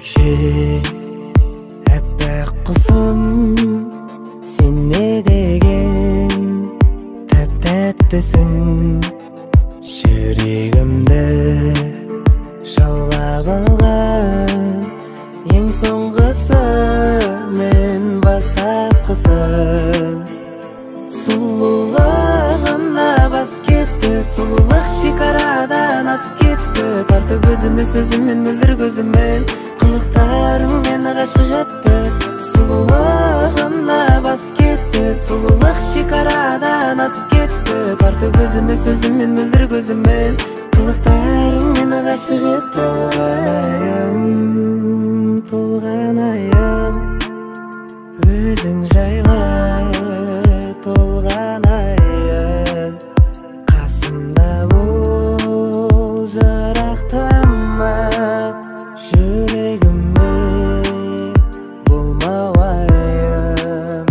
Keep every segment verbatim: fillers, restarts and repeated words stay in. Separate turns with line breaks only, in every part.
Кичи әппәк құсым, сен не деген тәп-тәттісің. Жүрегімді жаулап алған ең соңғысы мен бастапқысын. Сұлулығына бас кетті, сұлулық шекарадан асып кетті. Тартып өзіңді сөзімен, мөлдір көзімен, қылықтарың мені ғашық етті. Сұлулығына бас кетті, сұлулық шекарадан асып кетті. Тартып өзіңді сөзімен, мөлдір көзімен, қылықтарың мені ғашық етті. Толғанайын, өзің жайлы толғанайын. Қасымда бол, жырақтама, жүрегіме болмау айым.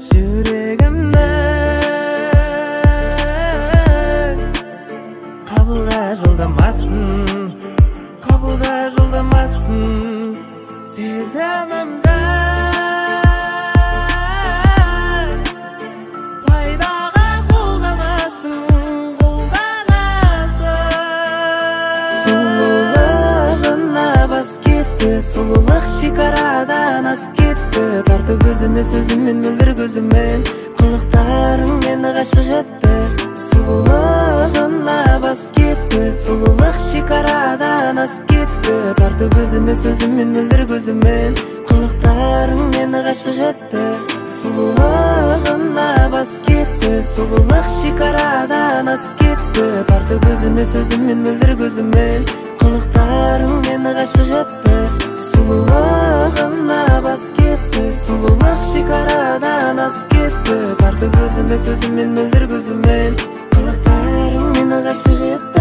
Жүрегімнің қабылда жолдамасын, қабылда жолдамасын сезімімді. Пайдаға қолданасың, қолданасың. Сұлулығына бас кетті, сұлулық шекарадан асып кетті. Тартып өзіңді сөзімен, мөлдір көзімен, қылықтарың мені ғашық етті. Сұлулығына бас кетті, сұлулық шекарадан асып кетті. Тартып өзіңді сөзімен, мөлдір көзімен, қылықтарың мені ғашық етті. Сұлулығына бас кетті, сұлулық шекарадан асып кетті. Тартып өзіңді сөзімен, мөлдір көзімен, қылықтарың мені ғашық етті. Сұлулығына бас кетті, сұлулық шекарадан асып кетті. Тартып өзіңді сөзімен, мөлдір көзімен, қылықтарың мені ғашық етті.